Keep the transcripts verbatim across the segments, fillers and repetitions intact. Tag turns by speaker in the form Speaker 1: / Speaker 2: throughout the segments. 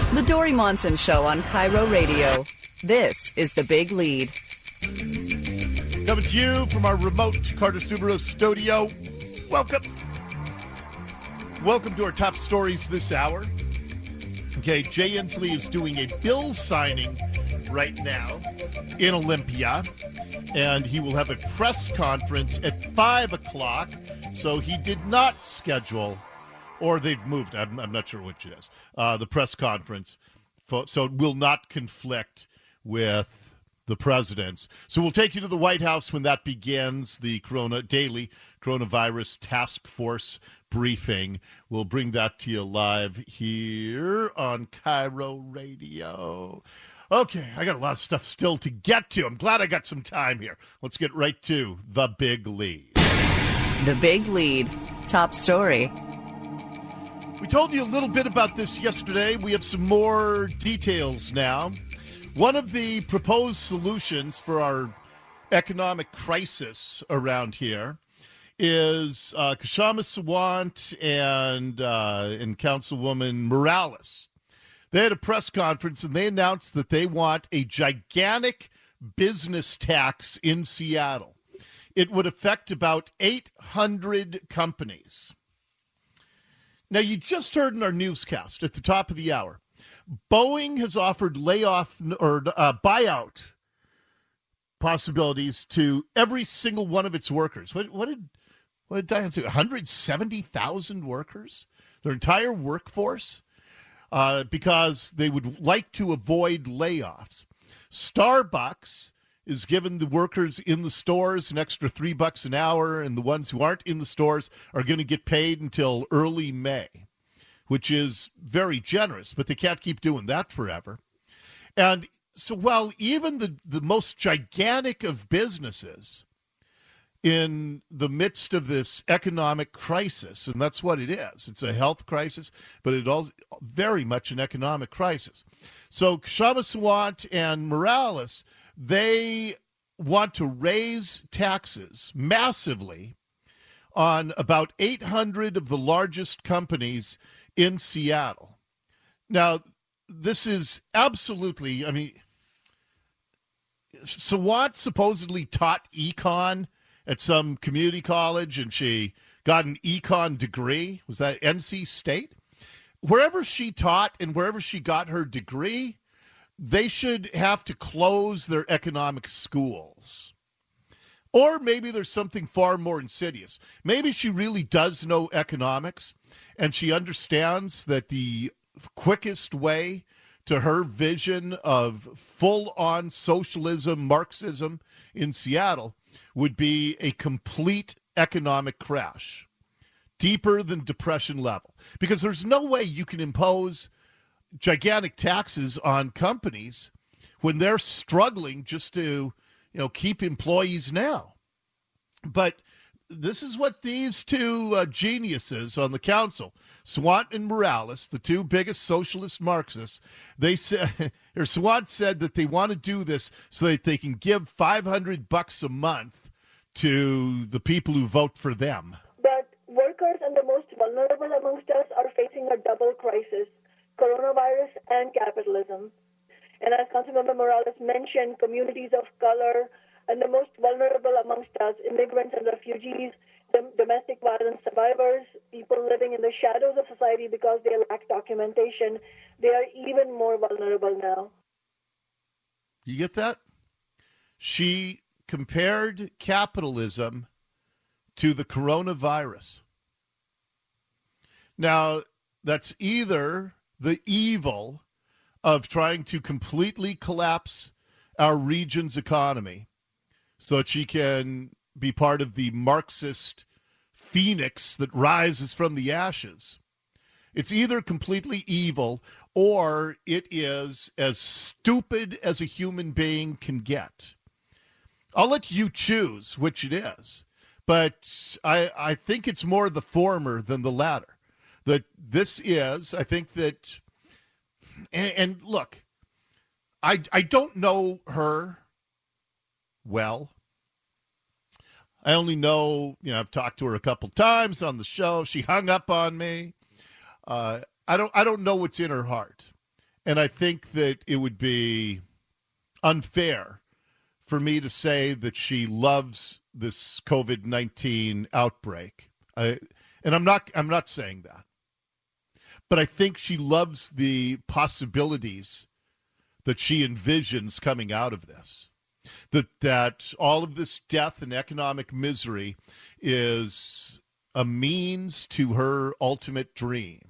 Speaker 1: The Dory Monson Show on Cairo Radio. This is The Big Lead.
Speaker 2: Coming to you from our remote Carter Subaru studio. Welcome. Welcome to our top stories this hour. Okay, Jay Inslee is doing a bill signing right now in Olympia, and he will have a press conference at five o'clock, so he did not schedule, or they've moved, I'm, I'm not sure which it is, uh, the press conference, so it will not conflict with the president's. So we'll take you to the White House when that begins, the Corona daily coronavirus task force briefing. We'll bring that to you live here on Cairo Radio. Okay, I got a lot of stuff still to get to. I'm glad I got some time here. Let's get right to the big lead.
Speaker 1: The Big Lead. Top story.
Speaker 2: We told you a little bit about this yesterday. We have some more details now. One of the proposed solutions for our economic crisis around here is uh, Kshama Sawant and, uh, and Councilwoman Morales. They had a press conference, and they announced that they want a gigantic business tax in Seattle. It would affect about eight hundred companies. Now, you just heard in our newscast at the top of the hour, Boeing has offered layoff or uh, buyout possibilities to every single one of its workers. What, what did what did Diane say? one hundred seventy thousand workers? Their entire workforce? Uh, because they would like to avoid layoffs. Starbucks is giving the workers in the stores an extra three bucks an hour, and the ones who aren't in the stores are going to get paid until early May, which is very generous, but they can't keep doing that forever. And so while even the, the most gigantic of businesses in the midst of this economic crisis, and that's what it is, it's a health crisis, but it's also very much an economic crisis. So Kshama Sawant and Morales, they want to raise taxes massively on about eight hundred of the largest companies in Seattle. Now, this is absolutely, I mean, Sawant supposedly taught econ at some community college, and she got an econ degree. Was that N C State? Wherever she taught and wherever she got her degree, they should have to close their economic schools. Or maybe there's something far more insidious. Maybe she really does know economics, and she understands that the quickest way to her vision of full-on socialism, Marxism in Seattle would be a complete economic crash, deeper than depression level. Because there's no way you can impose gigantic taxes on companies when they're struggling just to, you know, keep employees now. But this is what these two uh, geniuses on the council, Sawant and Morales, the two biggest socialist Marxists, they said, or Sawant said that they want to do this so that they can give five hundred bucks a month to the people who vote for them.
Speaker 3: But workers and the most vulnerable amongst us are facing a double crisis, coronavirus and capitalism. And as Councilmember Morales mentioned, communities of color and the most vulnerable amongst us, immigrants and refugees, dom- domestic violence survivors, people living in the shadows of society because they lack documentation, they are even more vulnerable now.
Speaker 2: You get that? She compared capitalism to the coronavirus. Now, that's either the evil of trying to completely collapse our region's economy so that she can be part of the Marxist phoenix that rises from the ashes. It's either completely evil or it is as stupid as a human being can get. I'll let you choose which it is, but I, I think it's more the former than the latter. That this is, I think that, and, and look, I, I don't know her well. I only know, you know, I've talked to her a couple times on the show. She hung up on me. Uh, I don't I don't know what's in her heart. And I think that it would be unfair for me to say that she loves this COVID nineteen outbreak. I, and I'm not I'm not saying that. But I think she loves the possibilities that she envisions coming out of this. That that all of this death and economic misery is a means to her ultimate dream.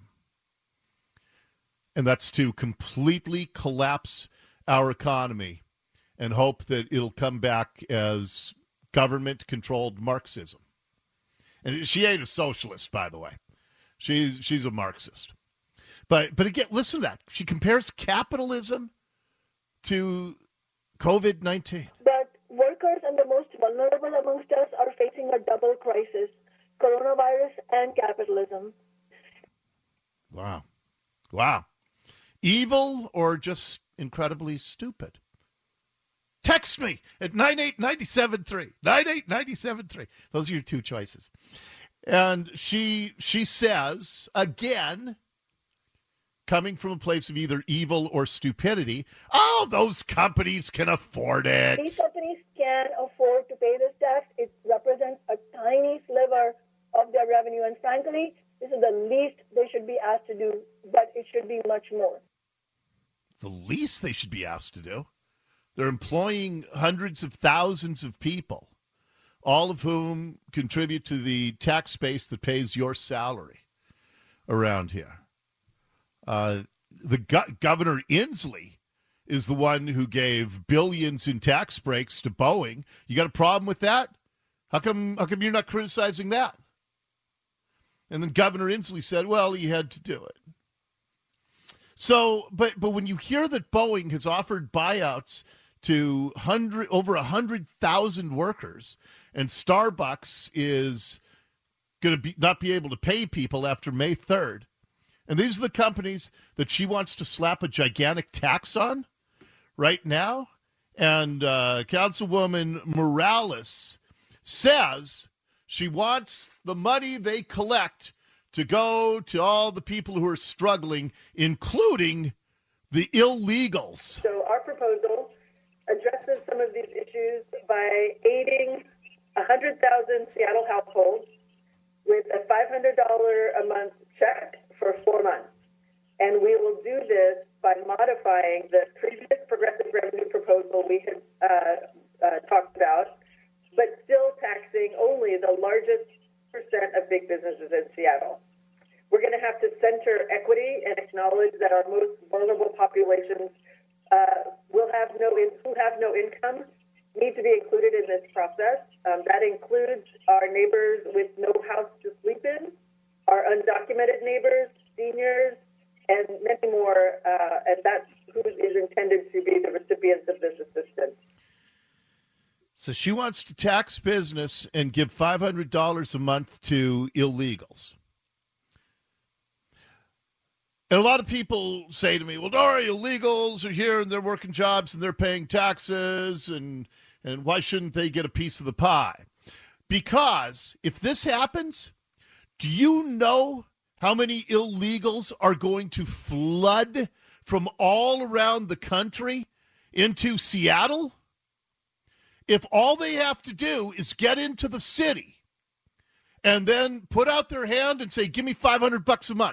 Speaker 2: And that's to completely collapse our economy and hope that it'll come back as government-controlled Marxism. And she ain't a socialist, by the way. She's she's a Marxist. But but again, listen to that. She compares capitalism to COVID nineteen.
Speaker 3: But workers and the most vulnerable amongst us are facing a double crisis, coronavirus and capitalism.
Speaker 2: Wow. Wow. Evil or just incredibly stupid? Text me at nine eight nine seven three. nine eight nine seven three. Those are your two choices. And she she says, again, coming from a place of either evil or stupidity, oh, those companies can afford it.
Speaker 3: These companies can afford to pay this tax. It represents a tiny sliver of their revenue. And frankly, this is the least they should be asked to do, but it should be much more.
Speaker 2: The least they should be asked to do? They're employing hundreds of thousands of people, all of whom contribute to the tax base that pays your salary around here. Uh, the go- Governor Inslee is the one who gave billions in tax breaks to Boeing. You got a problem with that? How come, how come you're not criticizing that? And then Governor Inslee said, well, he had to do it. So, but but when you hear that Boeing has offered buyouts to hundred over a hundred thousand workers, and Starbucks is going to be not be able to pay people after May third, and these are the companies that she wants to slap a gigantic tax on right now, and uh, Councilwoman Morales says she wants the money they collect to go to all the people who are struggling, including the illegals.
Speaker 3: So our proposal addresses some of these issues by aiding one hundred thousand Seattle households with a five hundred dollars a month check for four months. And we will do this by modifying the previous progressive revenue proposal we had uh, uh, talked about, but still taxing only the largest percent of big businesses in Seattle. We're going to have to center equity and acknowledge that our most vulnerable populations uh, will have no in, who have no income need to be included in this process. Um, that includes our neighbors with no house to sleep in, our undocumented neighbors, seniors, and many more. Uh, and that's who is intended to be the recipients of this assistance.
Speaker 2: So she wants to tax business and give five hundred dollars a month to illegals. And a lot of people say to me, well, Dora, illegals are here and they're working jobs and they're paying taxes, and, and why shouldn't they get a piece of the pie? Because if this happens, do you know how many illegals are going to flood from all around the country into Seattle? If all they have to do is get into the city and then put out their hand and say, give me five hundred bucks a month.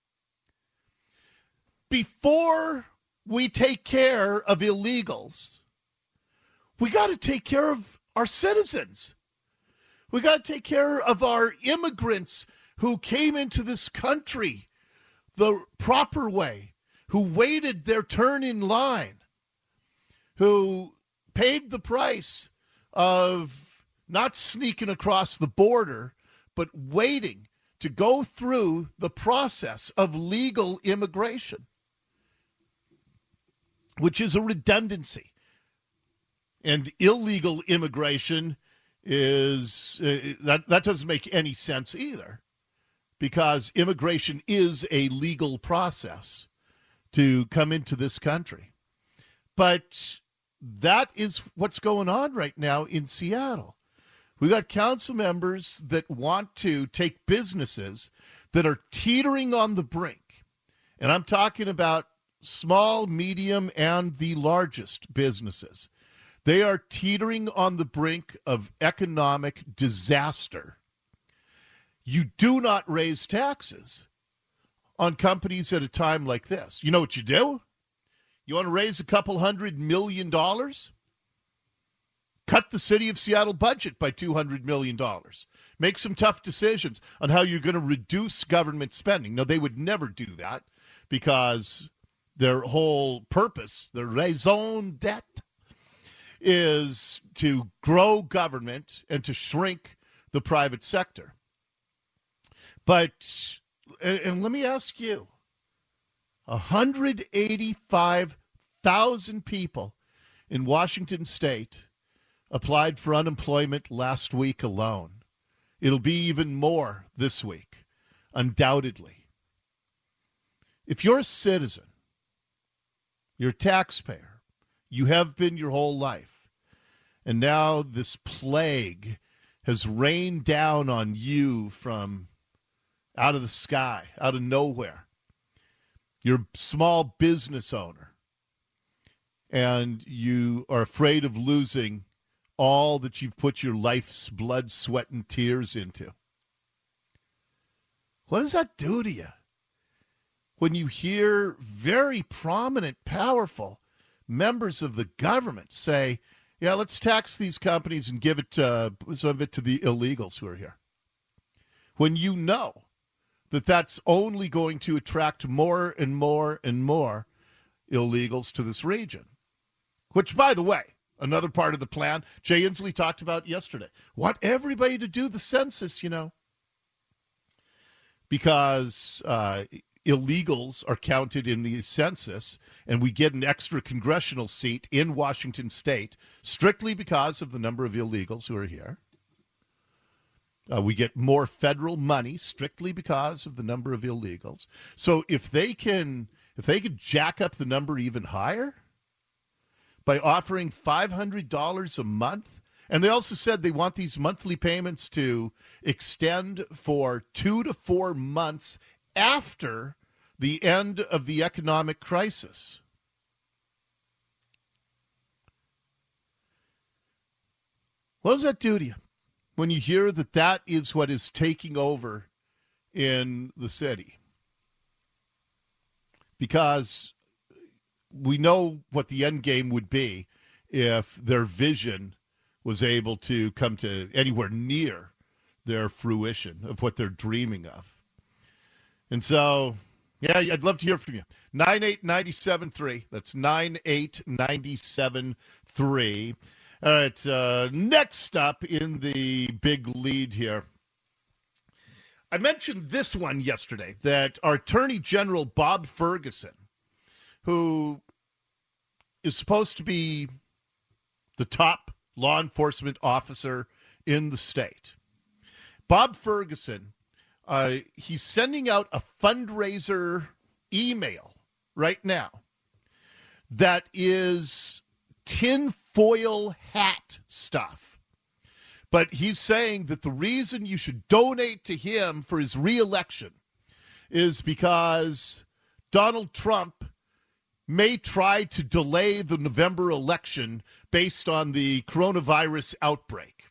Speaker 2: Before we take care of illegals, we got to take care of our citizens. We got to take care of our immigrants who came into this country the proper way, who waited their turn in line, who paid the price of not sneaking across the border, but waiting to go through the process of legal immigration, which is a redundancy. And illegal immigration is, uh, that, that doesn't make any sense either, because immigration is a legal process to come into this country. But that is what's going on right now in Seattle. We got council members that want to take businesses that are teetering on the brink. And I'm talking about small, medium, and the largest businesses. They are teetering on the brink of economic disaster. You do not raise taxes on companies at a time like this. You know what you do? You want to raise a couple hundred million dollars? Cut the city of Seattle budget by two hundred million dollars. Make some tough decisions on how you're going to reduce government spending. No, they would never do that because their whole purpose, their raison d'etre, is to grow government and to shrink the private sector. But, and, and let me ask you, one hundred eighty-five thousand people in Washington State applied for unemployment last week alone. It'll be even more this week, undoubtedly. If you're a citizen, you're a taxpayer, you have been your whole life, and now this plague has rained down on you from out of the sky, out of nowhere. You're a small business owner, and you are afraid of losing all that you've put your life's blood, sweat, and tears into. What does that do to you when you hear very prominent, powerful members of the government say, yeah, let's tax these companies and give it uh, some of it to the illegals who are here? When you know that that's only going to attract more and more and more illegals to this region. Which, by the way, another part of the plan, Jay Inslee talked about yesterday. Want everybody to do the census, you know. Because uh, illegals are counted in the census, and we get an extra congressional seat in Washington State strictly because of the number of illegals who are here. Uh, we get more federal money strictly because of the number of illegals. So if they can, if they could jack up the number even higher by offering five hundred dollars a month, and they also said they want these monthly payments to extend for two to four months after the end of the economic crisis. What does that do to you when you hear that that is what is taking over in the city? Because we know what the end game would be if their vision was able to come to anywhere near their fruition of what they're dreaming of. And so, yeah, I'd love to hear from you. nine eight nine seven three. That's nine eight nine seven three. All right, uh, next up in the big lead here. I mentioned this one yesterday, that our Attorney General Bob Ferguson, who is supposed to be the top law enforcement officer in the state. Bob Ferguson, uh, he's sending out a fundraiser email right now that is tinfoil hat stuff. But he's saying that the reason you should donate to him for his reelection is because Donald Trump may try to delay the November election based on the coronavirus outbreak.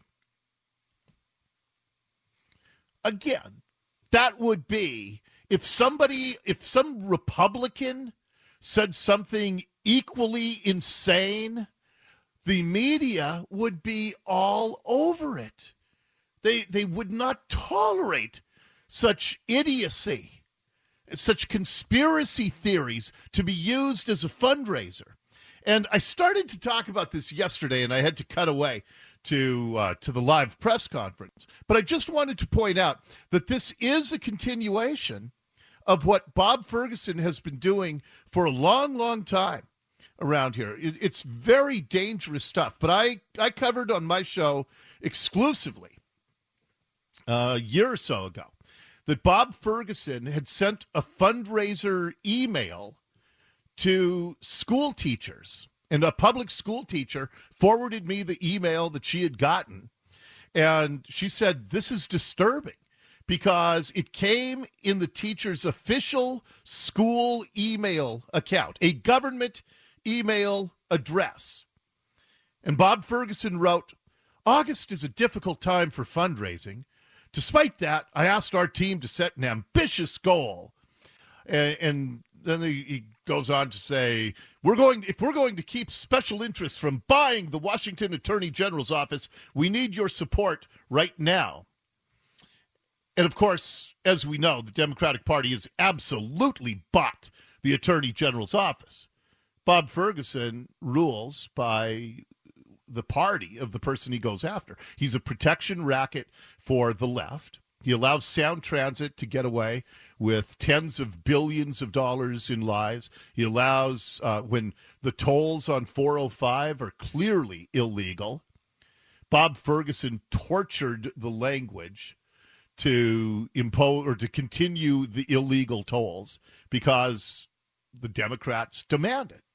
Speaker 2: Again, that would be if somebody, if some Republican said something equally insane, the media would be all over it. They they would not tolerate such idiocy, such conspiracy theories to be used as a fundraiser. And I started to talk about this yesterday, and I had to cut away to uh, to the live press conference. But I just wanted to point out that this is a continuation of what Bob Ferguson has been doing for a long, long time around here. It, it's very dangerous stuff. But I, I covered on my show exclusively uh, a year or so ago that Bob Ferguson had sent a fundraiser email to school teachers, and a public school teacher forwarded me the email that she had gotten, and she said, this is disturbing because it came in the teacher's official school email account, a government email address. And Bob Ferguson wrote, August is a difficult time for fundraising. Despite that, I asked our team to set an ambitious goal. And, and then he, he goes on to say, we're going, if we're going to keep special interests from buying the Washington Attorney General's office, we need your support right now. And, of course, as we know, the Democratic Party has absolutely bought the Attorney General's office. Bob Ferguson rules by the party of the person he goes after. He's a protection racket for the left. He allows Sound Transit to get away with tens of billions of dollars in lives. He allows, uh, when the tolls on four oh five are clearly illegal, Bob Ferguson tortured the language to impose or to continue the illegal tolls because the Democrats demand it.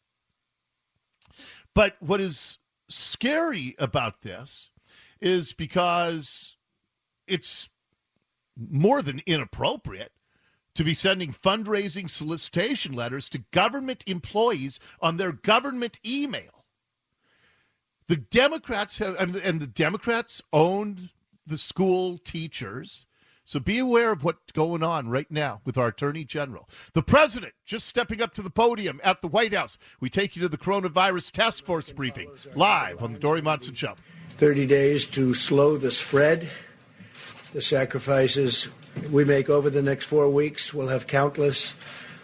Speaker 2: But what is scary about this is because it's more than inappropriate to be sending fundraising solicitation letters to government employees on their government email. The Democrats have, and the Democrats owned the school teachers. So be aware of what's going on right now with our Attorney General. The President just stepping up to the podium at the White House. We take you to the Coronavirus Task Force briefing live on the Dori Monson Show.
Speaker 4: thirty days to slow the spread. The sacrifices we make over the next four weeks will have countless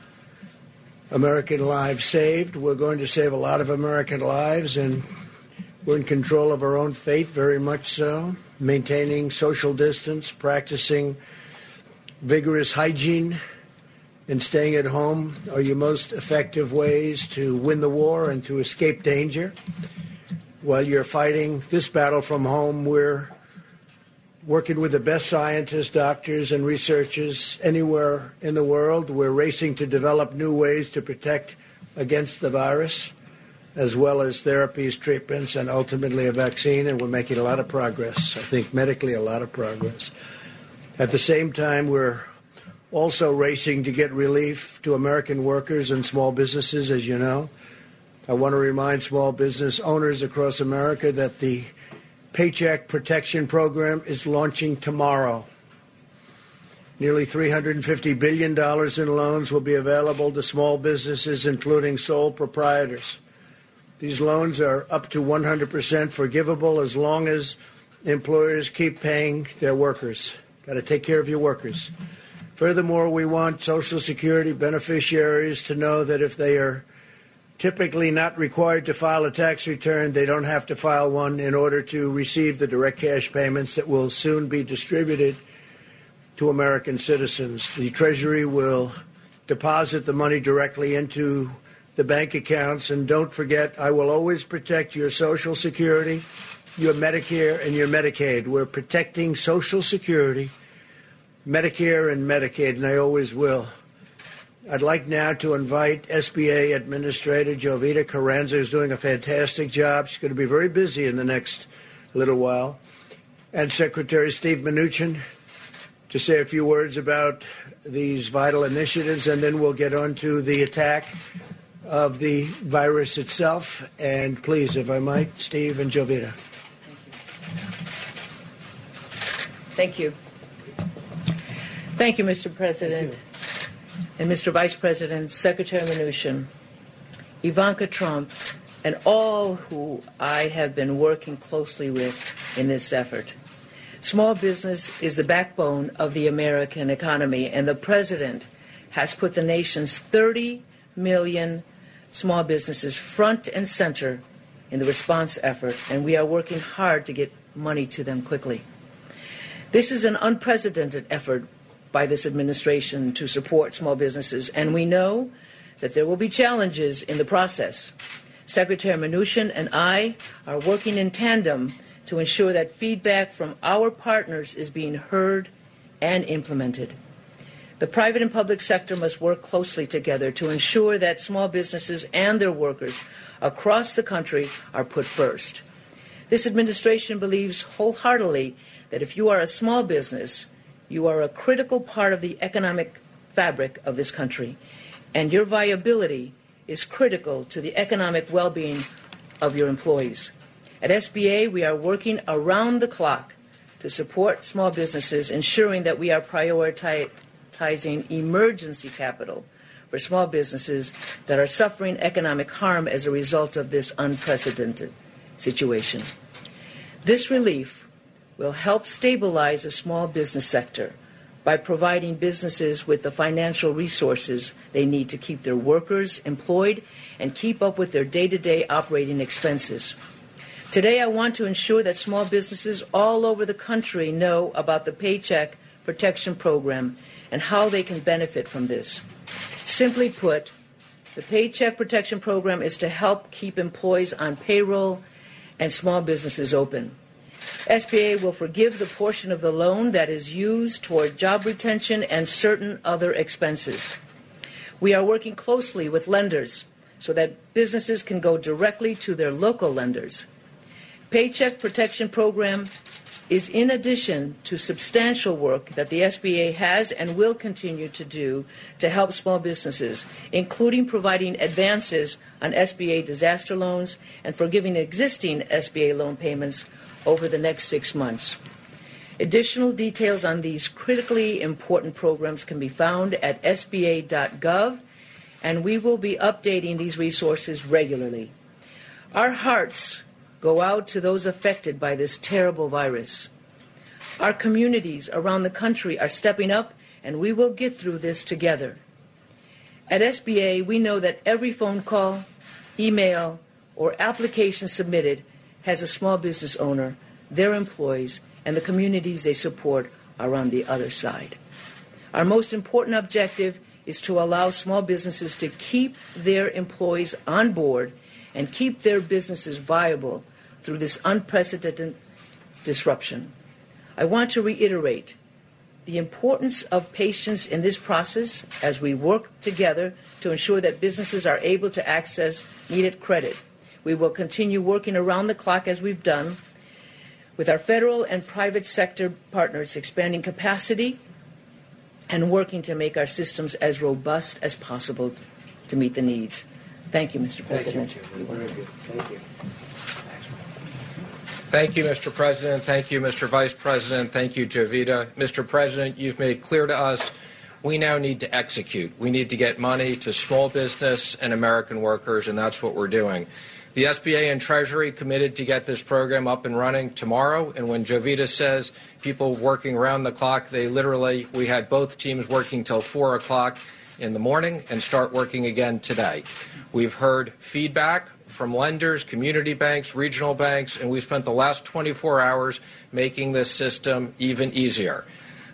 Speaker 4: American lives saved. We're going to save a lot of American lives, and we're in control of our own fate, very much so. Maintaining social distance, practicing vigorous hygiene, and staying at home are your most effective ways to win the war and to escape danger. While you're fighting this battle from home, we're working with the best scientists, doctors, and researchers anywhere in the world. We're racing to develop new ways to protect against the virus, as well as therapies, treatments, and ultimately a vaccine, and we're making a lot of progress. I think medically a lot of progress. At the same time, we're also racing to get relief to American workers and small businesses, as you know. I want to remind small business owners across America that the Paycheck Protection Program is launching tomorrow. Nearly three hundred fifty billion dollars in loans will be available to small businesses, including sole proprietors. These loans are up to one hundred percent forgivable as long as employers keep paying their workers. Got to take care of your workers. Furthermore, we want Social Security beneficiaries to know that if they are typically not required to file a tax return, they don't have to file one in order to receive the direct cash payments that will soon be distributed to American citizens. The Treasury will deposit the money directly into the bank accounts, and don't forget, I will always protect your Social Security, your Medicare, and your Medicaid. We're protecting Social Security, Medicare, and Medicaid, and I always will. I'd like now to invite S B A Administrator Jovita Carranza, who's doing a fantastic job. She's going to be very busy in the next little while, and Secretary Steve Mnuchin to say a few words about these vital initiatives, and then we'll get on to the attack of the virus itself. And please, if I might, Steve and Jovita.
Speaker 5: Thank you. Thank you, Mister President. Thank you. And Mister Vice President, Secretary Mnuchin, Ivanka Trump, and all who I have been working closely with in this effort. Small business is the backbone of the American economy, and the President has put the nation's thirty million small businesses front and center in the response effort, and we are working hard to get money to them quickly. This is an unprecedented effort by this administration to support small businesses, and we know that there will be challenges in the process. Secretary Mnuchin and I are working in tandem to ensure that feedback from our partners is being heard and implemented. The private and public sector must work closely together to ensure that small businesses and their workers across the country are put first. This administration believes wholeheartedly that if you are a small business, You are a critical part of the economic fabric of this country, and your viability is critical to the economic well-being of your employees. At S B A, we are working around the clock to support small businesses, ensuring that we are prioritizing emergency capital for small businesses that are suffering economic harm as a result of this unprecedented situation. This relief will help stabilize the small business sector by providing businesses with the financial resources they need to keep their workers employed and keep up with their day-to-day operating expenses. Today, I want to ensure that small businesses all over the country know about the Paycheck Protection Program and how they can benefit from this. Simply put, the Paycheck Protection Program is to help keep employees on payroll and small businesses open. S B A will forgive the portion of the loan that is used toward job retention and certain other expenses. We are working closely with lenders so that businesses can go directly to their local lenders. Paycheck Protection Program is in addition to substantial work that the S B A has and will continue to do to help small businesses, including providing advances on S B A disaster loans and forgiving existing S B A loan payments over the next six months. Additional details on these critically important programs can be found at S B A dot gov, and we will be updating these resources regularly. Our hearts go out to those affected by this terrible virus. Our communities around the country are stepping up, and we will get through this together. At S B A, we know that every phone call, email, or application submitted has a small business owner, their employees, and the communities they support are on the other side. Our most important objective is to allow small businesses to keep their employees on board and keep their businesses viable through this unprecedented disruption. I want to reiterate the importance of patience in this process as we work together to ensure that businesses are able to access needed credit. We will continue working around the clock as we've done with our federal and private sector partners, expanding capacity and working to make our systems as robust as possible to meet the needs. Thank you, Mister President.
Speaker 4: Thank you. Very good. Thank you.
Speaker 6: Thank you, Mister President. Thank you, Mister Vice President. Thank you, Jovita. Mister President, you've made clear to us we now need to execute. We need to get money to small business and American workers, and that's what we're doing. The S B A and Treasury committed to get this program up and running tomorrow, and when Jovita says people working around the clock, they literally, we had both teams working till four o'clock in the morning and start working again today. We've heard feedback from lenders, community banks, regional banks, and we spent the last twenty-four hours making this system even easier.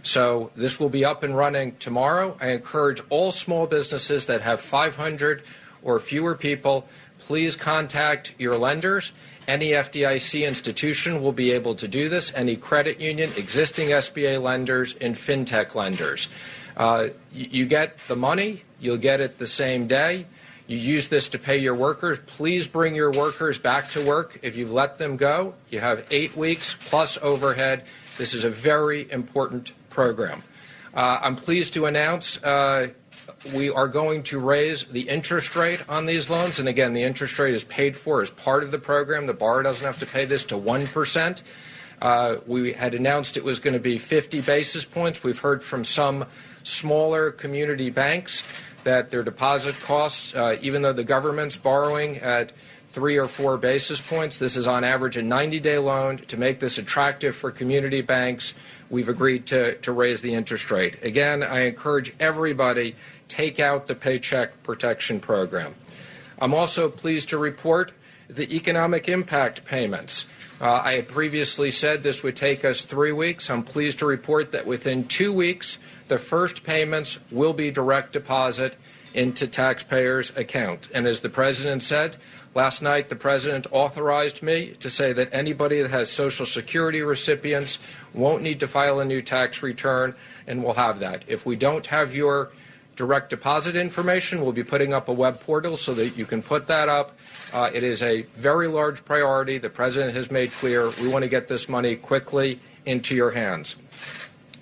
Speaker 6: So this will be up and running tomorrow. I encourage all small businesses that have five hundred or fewer people, please contact your lenders. Any F D I C institution will be able to do this, any credit union, existing S B A lenders, and fintech lenders. Uh, you get the money, you'll get it the same day. You use this to pay your workers. Please bring your workers back to work. If you've let them go, you have eight weeks plus overhead. This is a very important program. Uh, I'm pleased to announce uh, we are going to raise the interest rate on these loans. And again, the interest rate is paid for as part of the program. The borrower doesn't have to pay this to one percent. Uh, we had announced it was going to be fifty basis points. We've heard from some smaller community banks that their deposit costs, uh, even though the government's borrowing at three or four basis points, this is on average a ninety-day loan. To make this attractive for community banks, we've agreed to, to raise the interest rate. Again, I encourage everybody, take out the Paycheck Protection Program. I'm also pleased to report the economic impact payments. Uh, I had previously said this would take us three weeks. I'm pleased to report that within two weeks, the first payments will be direct deposit into taxpayers' account. And as the President said, last night the President authorized me to say that anybody that has Social Security recipients won't need to file a new tax return, and we'll have that. If we don't have your direct deposit information, we'll be putting up a web portal so that you can put that up. Uh, it is a very large priority. The President has made clear we want to get this money quickly into your hands.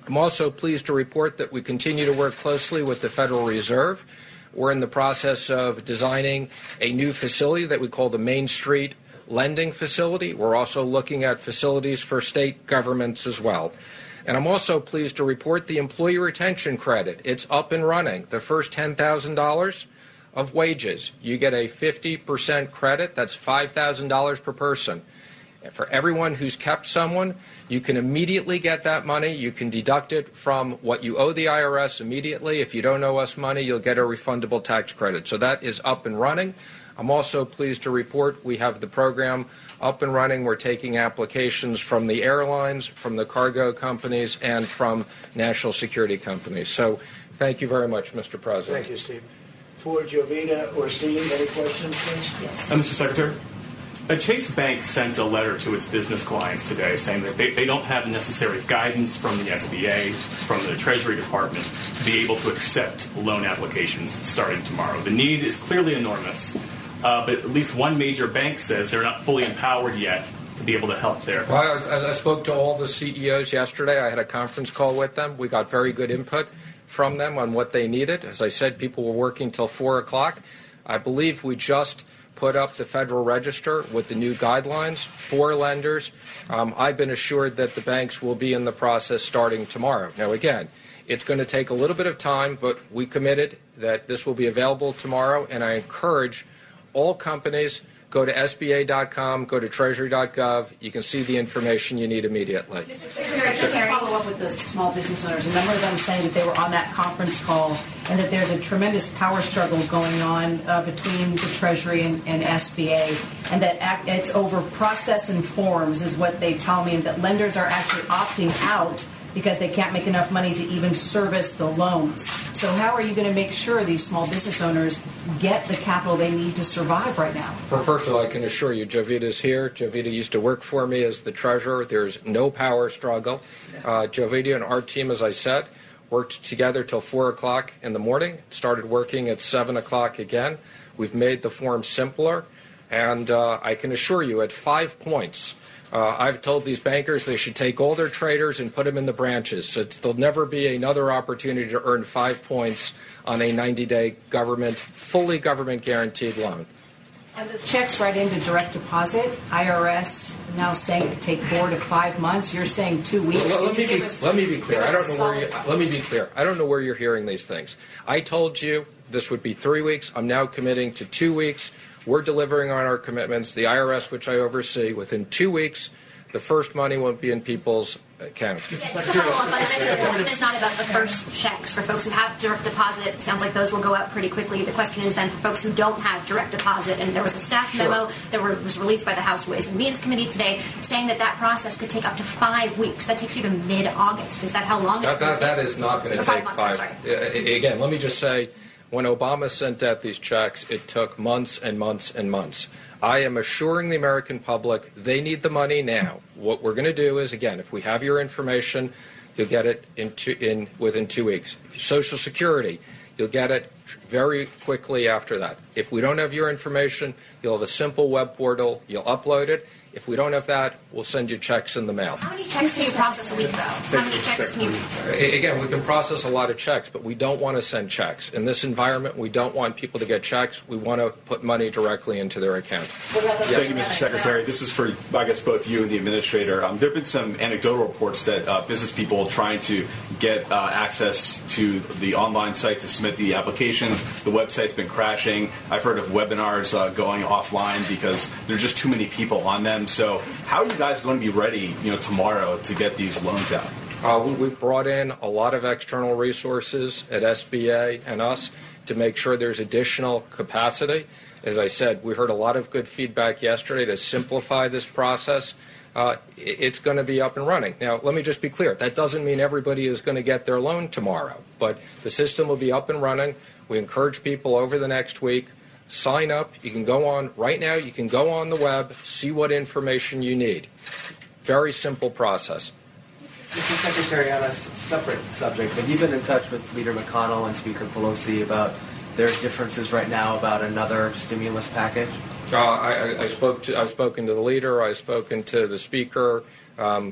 Speaker 6: I'm also pleased to report that we continue to work closely with the Federal Reserve. We're in the process of designing a new facility that we call the Main Street Lending Facility. We're also looking at facilities for state governments as well. And I'm also pleased to report the Employee Retention Credit. It's up and running. The first ten thousand dollars of wages, you get a fifty percent credit. That's five thousand dollars per person. For everyone who's kept someone, you can immediately get that money. You can deduct it from what you owe the I R S immediately. If you don't owe us money, you'll get a refundable tax credit. So that is up and running. I'm also pleased to report we have the program up and running. We're taking applications from the airlines, from the cargo companies, and from national security companies. So thank you very much, Mister President.
Speaker 4: Thank you, Steve. For Jovita or Steve, any questions, please?
Speaker 7: Yes. Uh, Mister Secretary? Uh, Chase Bank sent a letter to its business clients today saying that they, they don't have the necessary guidance from the S B A, from the Treasury Department, to be able to accept loan applications starting tomorrow. The need is clearly enormous, uh, but at least one major bank says they're not fully empowered yet to be able to help their
Speaker 6: Well, as, as I spoke to all the C E Os yesterday, I had a conference call with them. We got very good input from them on what they needed. As I said, people were working till four o'clock. I believe we just put up the Federal Register with the new guidelines for lenders. Um, I've been assured that the banks will be in the process starting tomorrow. Now, again, it's going to take a little bit of time, but we committed that this will be available tomorrow, and I encourage all companies, go to S B A dot com, go to Treasury dot gov. You can see the information you need immediately.
Speaker 8: Mister Secretary, just to follow up with the small business owners, a number of them saying that they were on that conference call and that there's a tremendous power struggle going on uh, between the Treasury and, and S B A, and that act, it's over process and forms is what they tell me, and that lenders are actually opting out because they can't make enough money to even service the loans. So how are you going to make sure these small business owners get the capital they need to survive right now?
Speaker 6: Well, first of all, I can assure you, Jovita's here. Jovita used to work for me as the treasurer. There's no power struggle. Uh, Jovita and our team, as I said, worked together till four o'clock in the morning, started working at seven o'clock again. We've made the form simpler, and uh, I can assure you at five points, Uh, I've told these bankers they should take all their traders and put them in the branches. So it's, there'll never be another opportunity to earn five points on a ninety-day government, fully government-guaranteed loan.
Speaker 8: And those checks right into direct deposit, I R S now saying it could take four to five months. You're saying two weeks.
Speaker 6: Well, let, me be,
Speaker 8: us,
Speaker 6: let me be clear. I don't know where you, let me be clear. I don't know where you're hearing these things. I told you this would be three weeks. I'm now committing to two weeks. We're delivering on our commitments. The I R S, which I oversee, within two weeks, the first money won't be in people's accounts.
Speaker 9: Yeah, just to follow up on it, the question is not about the first checks. For folks who have direct deposit, it sounds like those will go out pretty quickly. The question is then for folks who don't have direct deposit, and there was a staff
Speaker 6: Sure.
Speaker 9: memo that were, was released by the House Ways and Means Committee today saying that that process could take up to five weeks. That takes you to mid-August. Is that how long it's
Speaker 6: that,
Speaker 9: going to
Speaker 6: that,
Speaker 9: take?
Speaker 6: That is not going to
Speaker 9: five
Speaker 6: take
Speaker 9: months,
Speaker 6: five.
Speaker 9: I'm sorry.
Speaker 6: Uh, again, let me just say, when Obama sent out these checks, it took months and months and months. I am assuring the American public they need the money now. What we're going to do is, again, if we have your information, you'll get it in, two, in within two weeks. If Social Security, you'll get it very quickly after that. If we don't have your information, you'll have a simple web portal. You'll upload it. If we don't have that, we'll send you checks in the mail.
Speaker 9: How many checks can you process a week, though? How many checks can you...
Speaker 6: Again, we can process a lot of checks, but we don't want to send checks. In this environment, we don't want people to get checks. We want to put money directly into their account.
Speaker 10: Yes. Thank you, Mister Secretary. This is for, I guess, both you and the administrator. Um, there have been some anecdotal reports that uh, business people trying to get uh, access to the online site to submit the applications. The website's been crashing. I've heard of webinars uh, going offline because there's just too many people on them. So how are you guys going to be ready, you know, tomorrow to get these loans out?
Speaker 6: Uh, we, we've brought in a lot of external resources at S B A and us to make sure there's additional capacity. As I said, we heard a lot of good feedback yesterday to simplify this process. Uh, it's going to be up and running. Now, let me just be clear. That doesn't mean everybody is going to get their loan tomorrow, but the system will be up and running. We encourage people over the next week. Sign up. You can go on right now. You can go on the web, see what information you need. Very simple process.
Speaker 11: Mister Secretary, on a separate subject, have you been in touch with Leader McConnell and Speaker Pelosi about their differences right now about another stimulus package?
Speaker 6: Uh, I, I spoke to. I've spoken to the leader. I've spoken to the speaker. Um,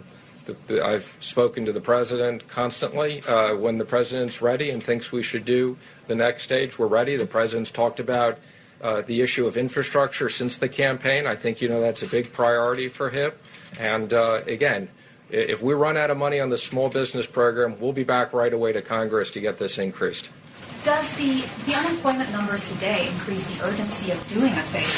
Speaker 6: the, the, I've spoken to the president constantly. Uh, when the president's ready and thinks we should do the next stage, we're ready. The president's talked about uh, the issue of infrastructure since the campaign. I think, you know, that's a big priority for him. And uh, again, if we run out of money on the small business program, we'll be back right away to Congress to get this increased.
Speaker 12: Does the, the unemployment numbers today increase the urgency of doing a phase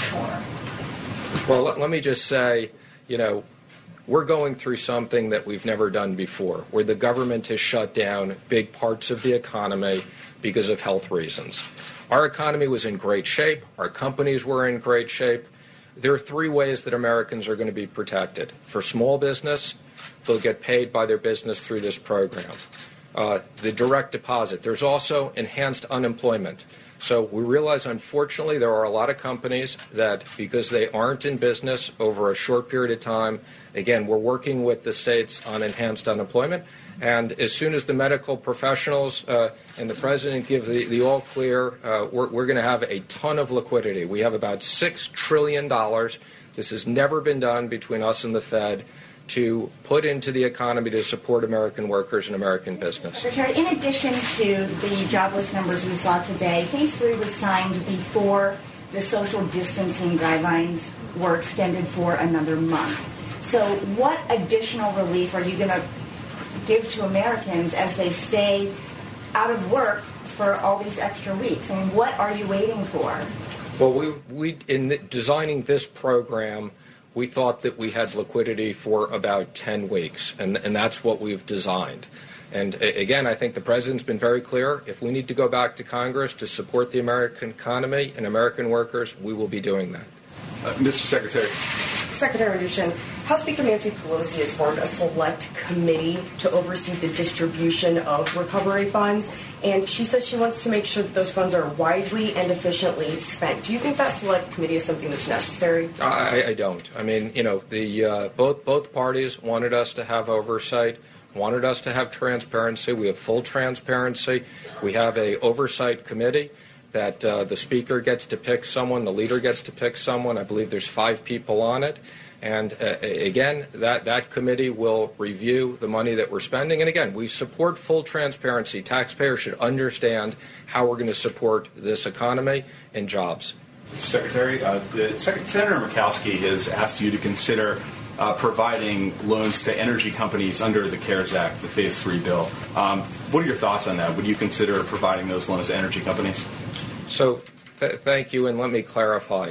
Speaker 12: four?
Speaker 6: Well, let, let me just say, you know, we're going through something that we've never done before, where the government has shut down big parts of the economy because of health reasons. Our economy was in great shape. Our companies were in great shape. There are three ways that Americans are going to be protected. For small business, they'll get paid by their business through this program. Uh, the direct deposit. There's also enhanced unemployment. So we realize, unfortunately, there are a lot of companies that, because they aren't in business over a short period of time, again, we're working with the states on enhanced unemployment. And as soon as the medical professionals uh, and the president give the, the all clear, uh, we're, we're going to have a ton of liquidity. We have about six trillion dollars. This has never been done between us and the Fed to put into the economy to support American workers and American business.
Speaker 13: Secretary, in addition to the jobless numbers we saw today, phase three was signed before the social distancing guidelines were extended for another month. So what additional relief are you going to give to Americans as they stay out of work for all these extra weeks? I mean, what are you waiting for?
Speaker 6: Well, we, we in the, designing this program, we thought that we had liquidity for about ten weeks, and, and that's what we've designed. And again, I think the president's been very clear. If we need to go back to Congress to support the American economy and American workers, we will be doing that.
Speaker 10: Uh, Mister Secretary.
Speaker 14: Secretary Mnuchin, House Speaker Nancy Pelosi has formed a select committee to oversee the distribution of recovery funds, and she says she wants to make sure that those funds are wisely and efficiently spent. Do you think that select committee is something that's necessary?
Speaker 6: I, I don't. I mean, you know, the uh, both both parties wanted us to have oversight, wanted us to have transparency. We have full transparency. We have a oversight committee that uh, the speaker gets to pick someone, the leader gets to pick someone. I believe there's five people on it. And uh, again, that, that committee will review the money that we're spending. And again, we support full transparency. Taxpayers should understand how we're going to support this economy and jobs.
Speaker 10: Mister Secretary, uh, the, Senator Murkowski has asked you to consider uh, providing loans to energy companies under the CARES Act, the Phase three bill. Um, what are your thoughts on that? Would you consider providing those loans to energy companies?
Speaker 6: So th- thank you, and let me clarify.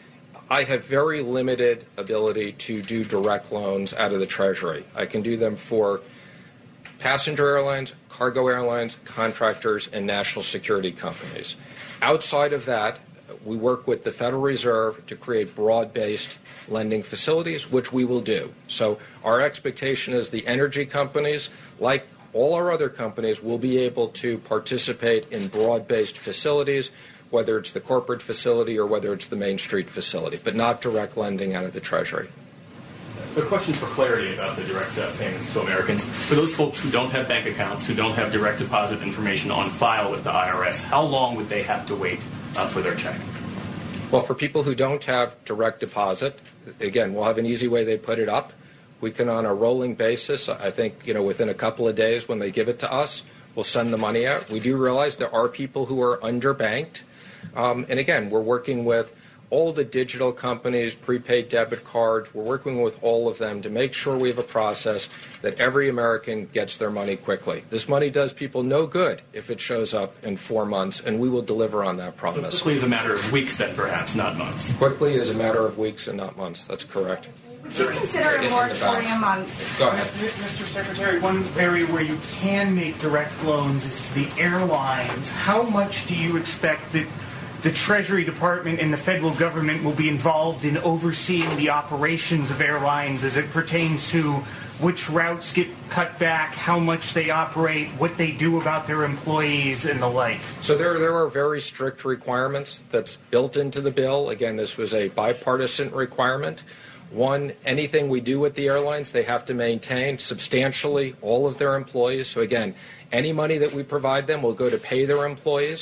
Speaker 6: I have very limited ability to do direct loans out of the Treasury. I can do them for passenger airlines, cargo airlines, contractors, and national security companies. Outside of that, we work with the Federal Reserve to create broad-based lending facilities, which we will do. So our expectation is the energy companies, like all our other companies, will be able to participate in broad-based facilities, whether it's the corporate facility or whether it's the Main Street facility, but not direct lending out of the Treasury.
Speaker 7: A question for clarity about the direct uh, payments to Americans. For those folks who don't have bank accounts, who don't have direct deposit information on file with the I R S, how long would they have to wait uh, for their check?
Speaker 6: Well, for people who don't have direct deposit, again, we'll have an easy way they put it up. We can, on a rolling basis, I think, you know, within a couple of days when they give it to us, we'll send the money out. We do realize there are people who are underbanked. Um, and again, we're working with all the digital companies, prepaid debit cards. We're working with all of them to make sure we have a process that every American gets their money quickly. This money does people no good if it shows up in four months, and we will deliver on that promise.
Speaker 7: So quickly is a matter of weeks then, perhaps, not months.
Speaker 6: Quickly is a matter of weeks and not months. That's correct.
Speaker 13: Would you consider a moratorium on...
Speaker 6: Go ahead.
Speaker 15: Mister Secretary, one area where you can make direct loans is to the airlines. How much do you expect that the Treasury Department and the federal government will be involved in overseeing the operations of airlines as it pertains to which routes get cut back, how much they operate, what they do about their employees, and the like?
Speaker 6: So there, there are very strict requirements that's built into the bill. Again, this was a bipartisan requirement. One, anything we do with the airlines, they have to maintain substantially all of their employees. So again, any money that we provide them will go to pay their employees.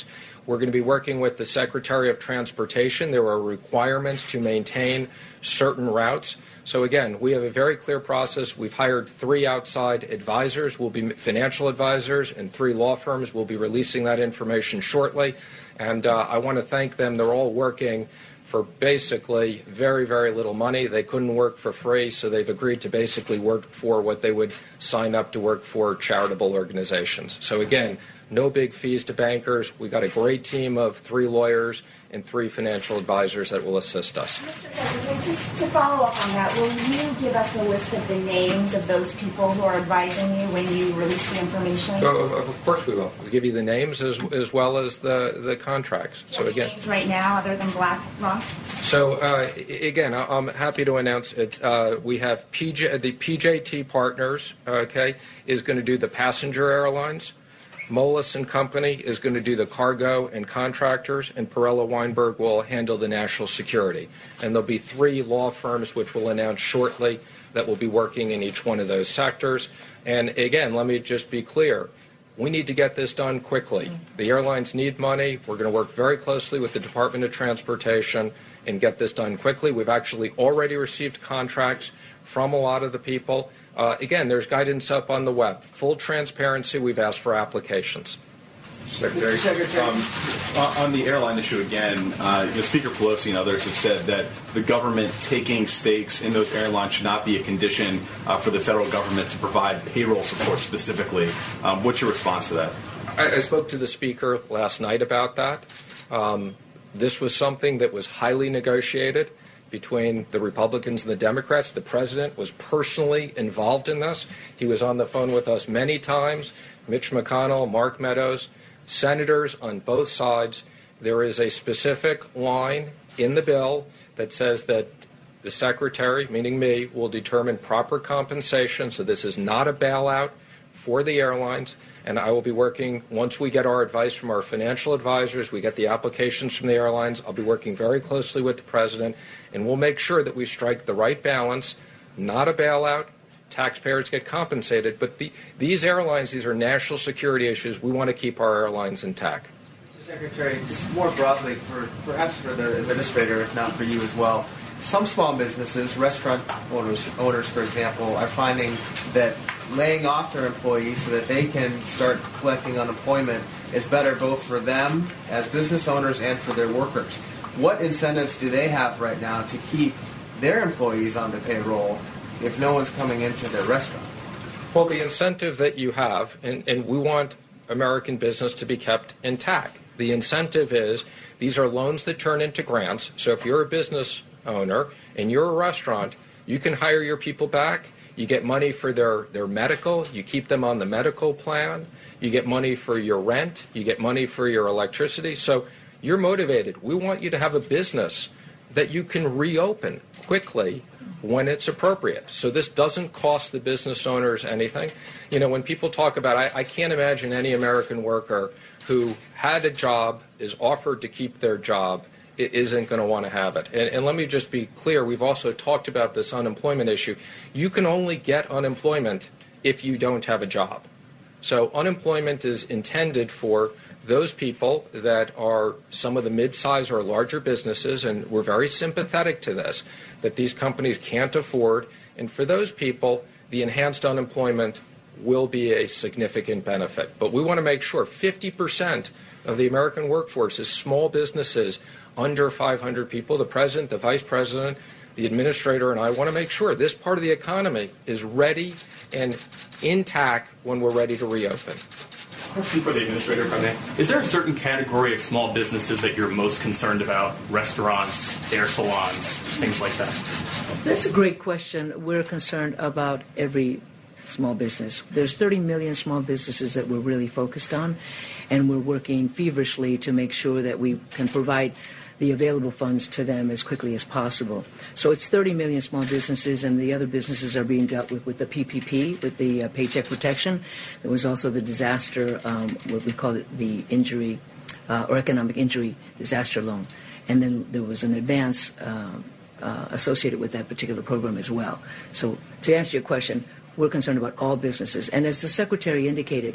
Speaker 6: We're going to be working with the Secretary of Transportation. There are requirements to maintain certain routes. So again, we have a very clear process. We've hired three outside advisors, will be financial advisors, and three law firms. We'll be releasing that information shortly. And uh, I want to thank them. They're all working for basically very, very little money. They couldn't work for free, so they've agreed to basically work for what they would sign up to work for charitable organizations. So again, no big fees to bankers. We've got a great team of three lawyers and three financial advisors that will assist us.
Speaker 13: Mister President, just to follow up on that, will you give us a list of the names of those people who are advising you when you release the information?
Speaker 6: So, of, of course we will. We'll give you the names as, as well as the, the contracts. So again,
Speaker 13: names right now other than BlackRock?
Speaker 6: So uh, again, I'm happy to announce it. Uh, we have P J, the P J T Partners, okay, is going to do the passenger airlines. Moelis and Company is going to do the cargo and contractors, and Perella Weinberg will handle the national security. And there'll be three law firms which we'll announce shortly that will be working in each one of those sectors. And again, let me just be clear. We need to get this done quickly. The airlines need money. We're going to work very closely with the Department of Transportation and get this done quickly. We've actually already received contracts from a lot of the people. Uh, again, there's guidance up on the web. Full transparency, we've asked for applications.
Speaker 10: Secretary, um, on the airline issue again, uh, you know, Speaker Pelosi and others have said that the government taking stakes in those airlines should not be a condition uh, for the federal government to provide payroll support specifically. Um, what's your response to that?
Speaker 6: I, I spoke to the Speaker last night about that. Um, this was something that was highly negotiated between the Republicans and the Democrats. The president was personally involved in this. He was on the phone with us many times. Mitch McConnell, Mark Meadows, senators on both sides. There is a specific line in the bill that says that the secretary, meaning me, will determine proper compensation. So this is not a bailout for the airlines. And I will be working, once we get our advice from our financial advisors, we get the applications from the airlines, I'll be working very closely with the president, and we'll make sure that we strike the right balance, not a bailout. Taxpayers get compensated, but the, these airlines, these are national security issues. We want to keep our airlines intact.
Speaker 11: Mister Secretary, just more broadly, for perhaps for the administrator, if not for you as well, some small businesses, restaurant owners, owners, for example, are finding that laying off their employees so that they can start collecting unemployment is better both for them as business owners and for their workers. What incentives do they have right now to keep their employees on the payroll if no one's coming into their restaurant?
Speaker 6: Well, the incentive that you have, and, and we want American business to be kept intact. The incentive is these are loans that turn into grants. So if you're a business owner and you're a restaurant, you can hire your people back. You get money for their, their medical. You keep them on the medical plan. You get money for your rent. You get money for your electricity. So you're motivated. We want you to have a business that you can reopen quickly when it's appropriate. So this doesn't cost the business owners anything. You know, when people talk about, I, I can't imagine any American worker who had a job, is offered to keep their job, it isn't going to want to have it. And, and let me just be clear, we've also talked about this unemployment issue. You can only get unemployment if you don't have a job. So unemployment is intended for those people that are some of the mid-size or larger businesses, and we're very sympathetic to this, that these companies can't afford. And for those people, the enhanced unemployment will be a significant benefit. But we want to make sure fifty percent of the American workforce is small businesses under five hundred people. The president, the vice president, the administrator, and I want to make sure this part of the economy is ready and intact when we're ready to reopen.
Speaker 7: Question for the administrator, if I may. Is there a certain category of small businesses that you're most concerned about? Restaurants, hair salons, things like that?
Speaker 5: That's a great question. We're concerned about every small business. There's thirty million small businesses that we're really focused on, and we're working feverishly to make sure that we can provide the available funds to them as quickly as possible. So it's thirty million small businesses, and the other businesses are being dealt with with the P P P, with the uh, Paycheck Protection. There was also the disaster, um, what we call it, the injury uh, or economic injury disaster loan. And then there was an advance uh, uh, associated with that particular program as well. So to answer your question, we're concerned about all businesses. And as the Secretary indicated,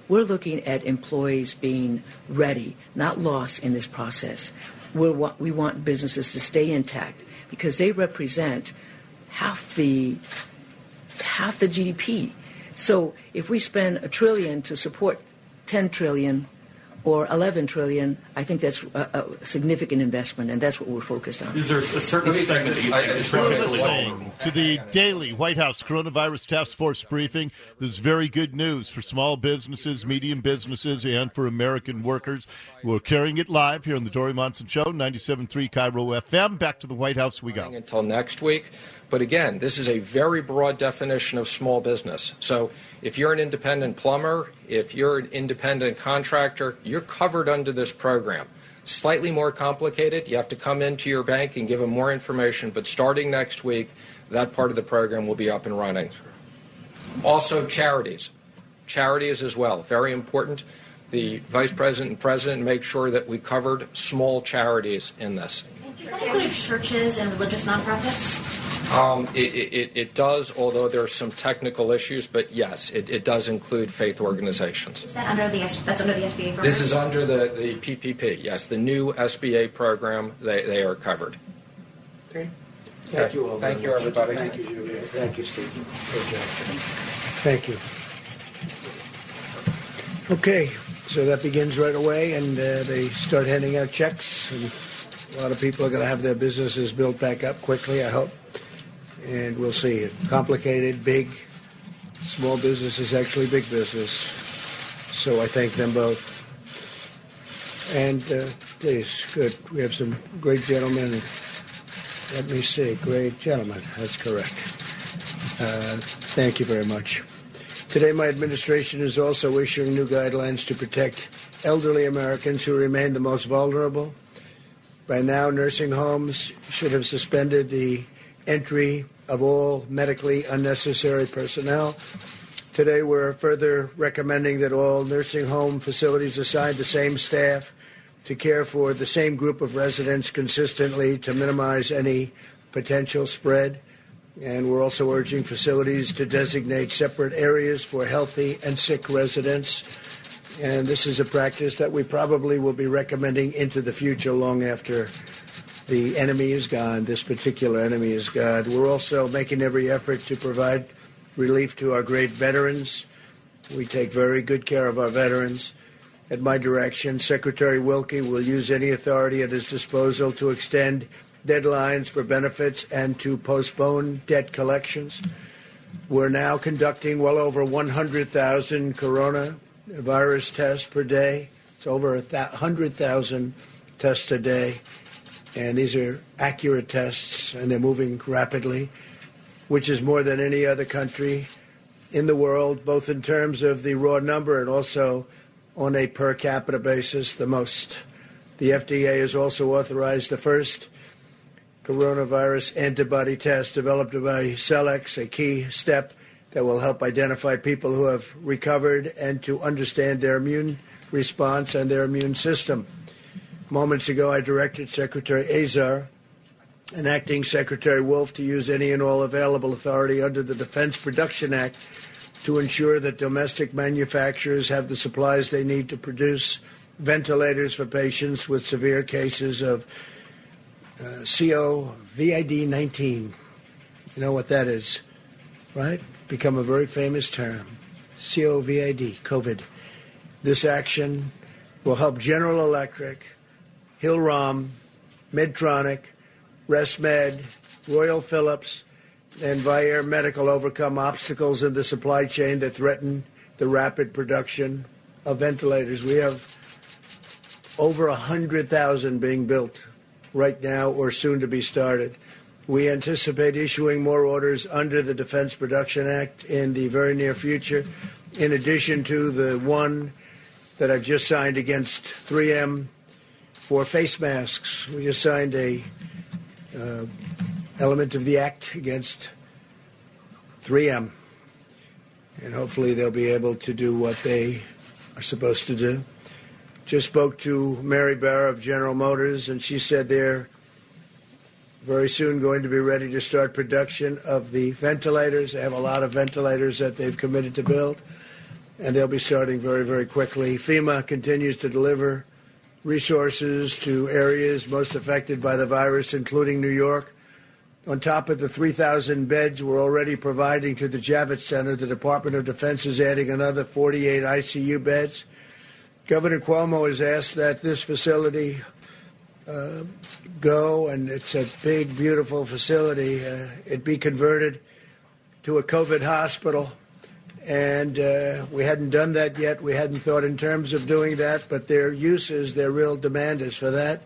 Speaker 5: we're looking at employees being ready, not lost in this process. We're, we want businesses to stay intact because they represent half the half the G D P. So if we spend a trillion to support ten trillion or eleven trillion, I think that's a, a significant investment, and that's what we're focused on.
Speaker 7: Is there a certain segment that you think is particularly vulnerable?
Speaker 2: To the daily White House Coronavirus Task Force briefing, there's very good news for small businesses, medium businesses, and for American workers. We're carrying it live here on the Dori Monson Show, ninety-seven point three Cairo F M. Back to the White House we go.
Speaker 6: Until next week. But again, this is a very broad definition of small business. So if you're an independent plumber, if you're an independent contractor, you're covered under this program. Slightly more complicated. You have to come into your bank and give them more information. But starting next week, that part of the program will be up and running. Also, charities. Charities as well. Very important. The Vice President and President make sure that we covered small charities in this.
Speaker 9: Does that include churches and religious nonprofits?
Speaker 6: Um, it, it, it does, although there are some technical issues, but yes, it, it does include faith organizations.
Speaker 9: Is that under the that's under the S B A program?
Speaker 6: This is under the, the P P P, yes, the new S B A program. They, they are covered.
Speaker 4: Okay. Thank you all.
Speaker 6: Thank you, everybody.
Speaker 4: Thank you, Julia. Thank you, Steve. Thank you. Okay, so that begins right away, and uh, they start handing out checks. And a lot of people are going to have their businesses built back up quickly, I hope. And we'll see. Complicated, big, small business is actually big business. So I thank them both. And uh, please, good. We have some great gentlemen. Let me see. Great gentlemen. That's correct. Uh, thank you very much. Today, my administration is also issuing new guidelines to protect elderly Americans who remain the most vulnerable. By now, nursing homes should have suspended the entry of all medically unnecessary personnel. Today, we're further recommending that all nursing home facilities assign the same staff to care for the same group of residents consistently to minimize any potential spread. And we're also urging facilities to designate separate areas for healthy and sick residents. And this is a practice that we probably will be recommending into the future long after the enemy is gone, this particular enemy is gone. We're also making every effort to provide relief to our great veterans. We take very good care of our veterans. At my direction, Secretary Wilkie will use any authority at his disposal to extend deadlines for benefits and to postpone debt collections. We're now conducting well over one hundred thousand coronavirus tests per day. It's over one hundred thousand tests a day. And these are accurate tests, and they're moving rapidly, which is more than any other country in the world, both in terms of the raw number and also on a per capita basis, the most. The F D A has also authorized the first coronavirus antibody test developed by Cellex, a key step that will help identify people who have recovered and to understand their immune response and their immune system. Moments ago, I directed Secretary Azar and Acting Secretary Wolf to use any and all available authority under the Defense Production Act to ensure that domestic manufacturers have the supplies they need to produce ventilators for patients with severe cases of uh, COVID nineteen. You know what that is, right? Become a very famous term, COVID, COVID. This action will help General Electric, Hill-Rom, Medtronic, ResMed, Royal Philips, and Vyaire Medical overcome obstacles in the supply chain that threaten the rapid production of ventilators. We have over one hundred thousand being built right now or soon to be started. We anticipate issuing more orders under the Defense Production Act in the very near future, in addition to the one that I've just signed against three M for face masks. We just signed a uh, element of the act against three M, and hopefully they'll be able to do what they are supposed to do. Just spoke to Mary Barra of General Motors, and she said they're very soon going to be ready to start production of the ventilators. They have a lot of ventilators that they've committed to build. and they'll be starting very, very quickly. FEMA continues to deliver resources to areas most affected by the virus, including New York. On top of the three thousand beds we're already providing to the Javits Center, the Department of Defense is adding another forty-eight I C U beds. Governor Cuomo has asked that this facility uh, go, and it's a big, beautiful facility, uh, it be converted to a COVID hospital. And uh, we hadn't done that yet. We hadn't thought in terms of doing that, but their use is, their real demand is for that.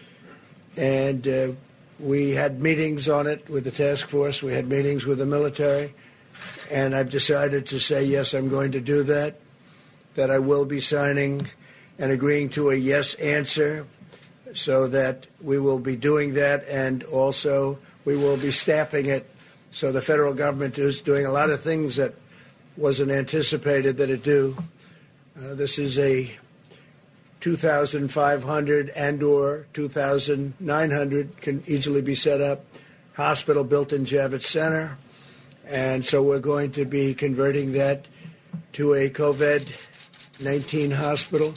Speaker 4: And uh, we had meetings on it with the task force. We had meetings with the military. And I've decided to say, yes, I'm going to do that, that I will be signing and agreeing to a yes answer so that we will be doing that. And also we will be staffing it. So the federal government is doing a lot of things that wasn't anticipated that it do. Uh, this is a two thousand five hundred and or two thousand nine hundred can easily be set up hospital built in Javits Center. And so we're going to be converting that to a COVID nineteen hospital.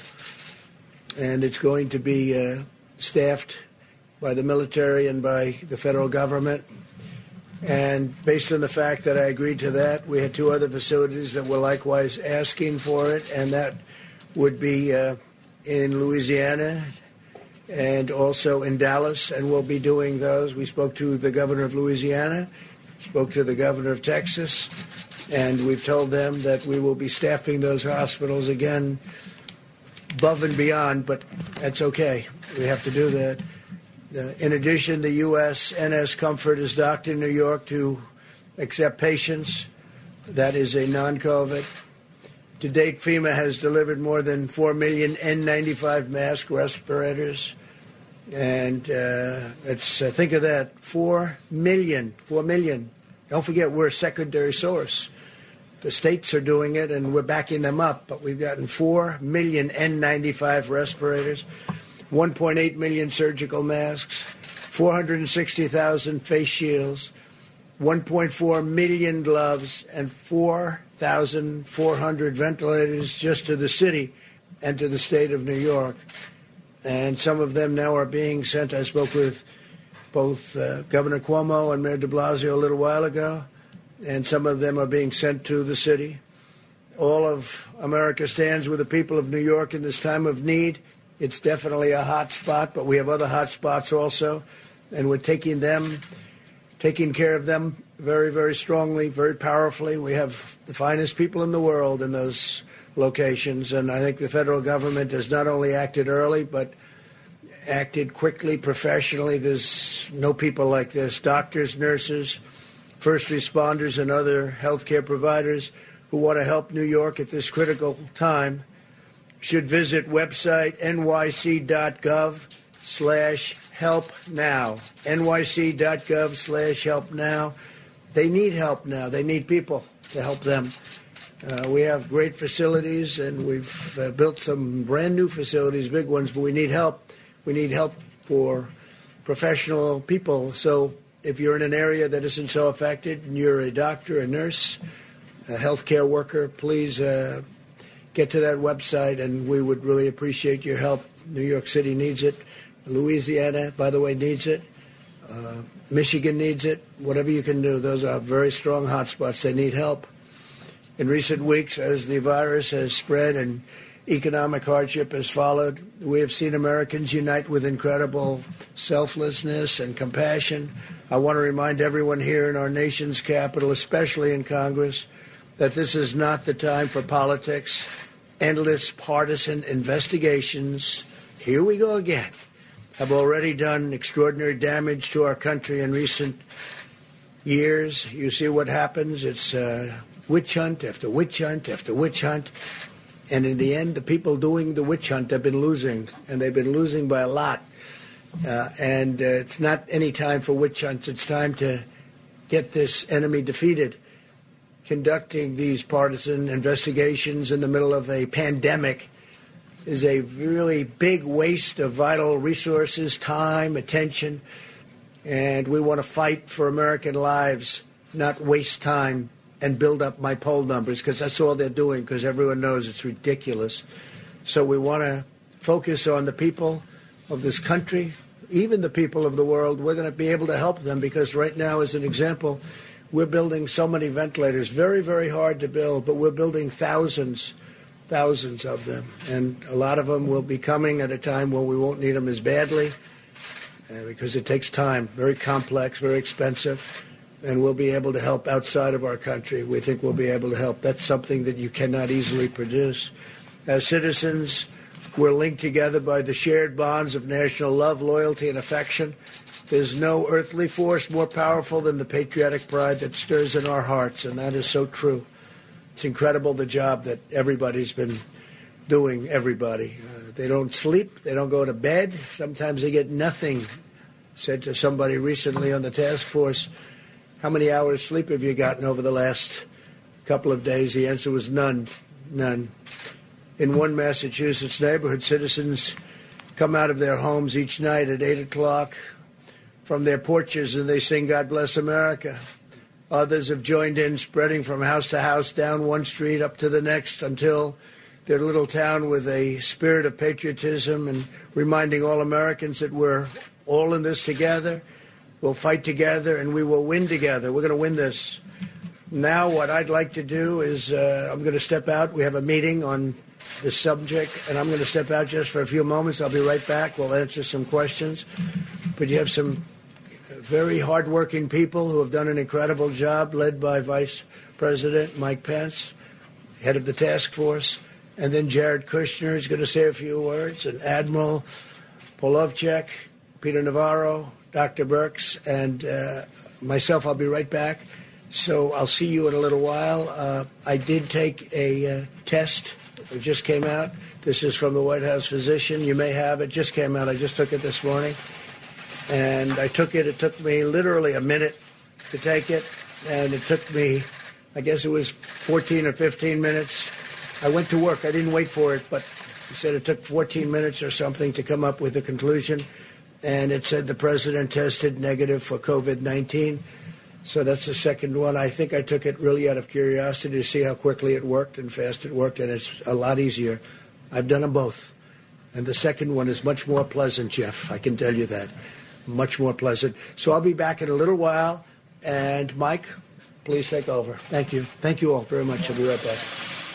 Speaker 4: And it's going to be uh, staffed by the military and by the federal government. And based on the fact that I agreed to that, we had two other facilities that were likewise asking for it, and that would be uh, in Louisiana and also in Dallas, and we'll be doing those. We spoke to the governor of Louisiana, spoke to the governor of Texas, and we've told them that we will be staffing those hospitals again above and beyond, but that's okay. We have to do that. Uh, in addition, the U S N S Comfort is docked in New York to accept patients. That is a non-COVID. To date, FEMA has delivered more than four million N ninety-five mask respirators. And uh, it's, uh, think of that, four million, four million. Don't forget, we're a secondary source. The states are doing it, and we're backing them up. But we've gotten four million N ninety-five respirators, one point eight million surgical masks, four hundred sixty thousand face shields, one point four million gloves, and four thousand four hundred ventilators just to the city and to the state of New York. And some of them now are being sent. I spoke with both uh, Governor Cuomo and Mayor de Blasio a little while ago, and some of them are being sent to the city. All of America stands with the people of New York in this time of need. It's definitely a hot spot, but we have other hot spots also, and we're taking them, taking care of them very, very strongly, very powerfully. We have the finest people in the world in those locations, and I think the federal government has not only acted early, but acted quickly, professionally. There's no people like this. Doctors, nurses, first responders, and other healthcare providers who want to help New York at this critical time should visit website nyc.gov slash help now. nyc.gov slash help now. They need help now. They need people to help them. Uh, we have great facilities, and we've uh, built some brand new facilities, big ones, but we need help. We need help for professional people. So if you're in an area that isn't so affected, and you're a doctor, a nurse, a healthcare worker, please uh, get to that website, and we would really appreciate your help. New York City needs it. Louisiana, by the way, needs it. Uh, Michigan needs it. Whatever you can do, those are very strong hotspots. They need help. In recent weeks, as the virus has spread and economic hardship has followed, we have seen Americans unite with incredible selflessness and compassion. I want to remind everyone here in our nation's capital, especially in Congress, that this is not the time for politics, endless partisan investigations. Here we go again. Have already done extraordinary damage to our country in recent years. You see what happens. It's uh, witch hunt after witch hunt after witch hunt. And in the end, the people doing the witch hunt have been losing, and they've been losing by a lot. Uh, and uh, it's not any time for witch hunts. It's time to get this enemy defeated. Conducting these partisan investigations in the middle of a pandemic is a really big waste of vital resources, time, attention, and we want to fight for American lives, not waste time and build up my poll numbers, because that's all they're doing, because everyone knows it's ridiculous. So we want to focus on the people of this country, even the people of the world. We're going to be able to help them, because right now, as an example, we're building so many ventilators. Very, very hard to build, but we're building thousands, thousands of them. And a lot of them will be coming at a time when we won't need them as badly, uh, because it takes time. Very complex, very expensive. And we'll be able to help outside of our country. We think we'll be able to help. That's something that you cannot easily produce. As citizens, we're linked together by the shared bonds of national love, loyalty, and affection. There's no earthly force more powerful than the patriotic pride that stirs in our hearts, and that is so true. It's incredible the job that everybody's been doing, everybody. Uh, they don't sleep. They don't go to bed. Sometimes they get nothing. Said to somebody recently on the task force, how many hours sleep have you gotten over the last couple of days? The answer was none, none. In one Massachusetts neighborhood, citizens come out of their homes each night at eight o'clock from their porches and they sing God Bless America. Others have joined in, spreading from house to house, down one street up to the next, until their little town with a spirit of patriotism and reminding all Americans that we're all in this together. We'll fight together, and we will win together. We're going to win this. Now what I'd like to do is uh, I'm going to step out. We have a meeting on this subject, and I'm going to step out just for a few moments. I'll be right back. We'll answer some questions. But you have some very hardworking people who have done an incredible job, led by Vice President Mike Pence, head of the task force. And then Jared Kushner is going to say a few words, and Admiral Polovchek, Peter Navarro, Doctor Birx, and uh, myself. I'll be right back. So I'll see you in a little while. Uh, I did take a uh, test. It just came out. This is from the White House physician. You may have it. Just came out. I just took it this morning. And I took it. It took me literally a minute to take it. And it took me, I guess it was fourteen or fifteen minutes. I went to work. I didn't wait for it, but he said it took fourteen minutes or something to come up with a conclusion. And it said the president tested negative for COVID nineteen. So that's the second one. I think I took it really out of curiosity to see how quickly it worked and fast it worked, and it's a lot easier. I've done them both. And the second one is much more pleasant, Jeff. I can tell you that. Much more pleasant. So I'll be back in a little while. And Mike, please take over. Thank you. Thank you all very much. I'll be right back.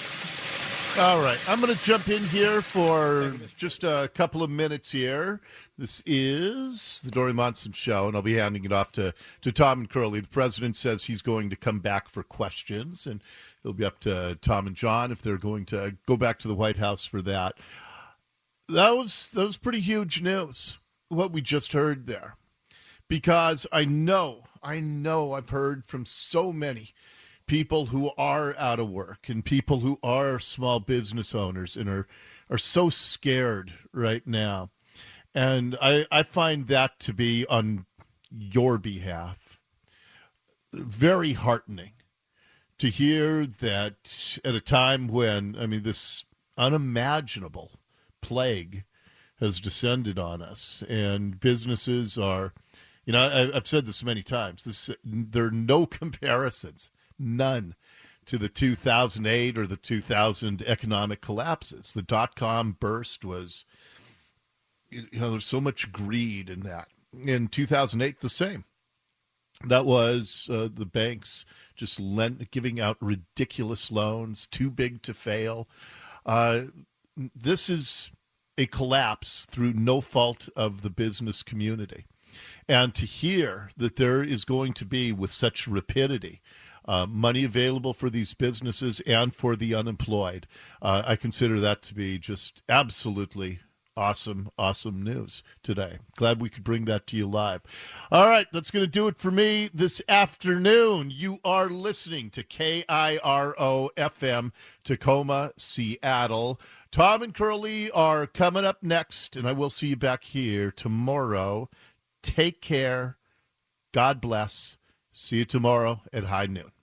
Speaker 2: All right. I'm going to jump in here for just a couple of minutes here. This is the Dori Monson Show, and I'll be handing it off to, to Tom and Curly. The president says he's going to come back for questions, and it'll be up to Tom and John if they're going to go back to the White House for that. That was, that was pretty huge news, what we just heard there, because I know, I know I've heard from so many people who are out of work and people who are small business owners and are, are so scared right now. And I, I find that to be on your behalf very heartening to hear that at a time when, I mean, this unimaginable plague has descended on us and businesses are, you know, I, I've said this many times, this, there are no comparisons, none, to the two thousand eight or the two thousand economic collapses. The dot-com burst was, you know, there's so much greed in that. In two thousand eight, the same. That was uh, the banks just lent, giving out ridiculous loans, too big to fail. Uh, this is a collapse through no fault of the business community. And to hear that there is going to be, with such rapidity, uh, money available for these businesses and for the unemployed, uh, I consider that to be just absolutely awesome, awesome news today. Glad we could bring that to you live. All right, that's going to do it for me this afternoon. You are listening to K I R O F M, Tacoma, Seattle. Tom and Curly are coming up next, and I will see you back here tomorrow. Take care. God bless. See you tomorrow at high noon.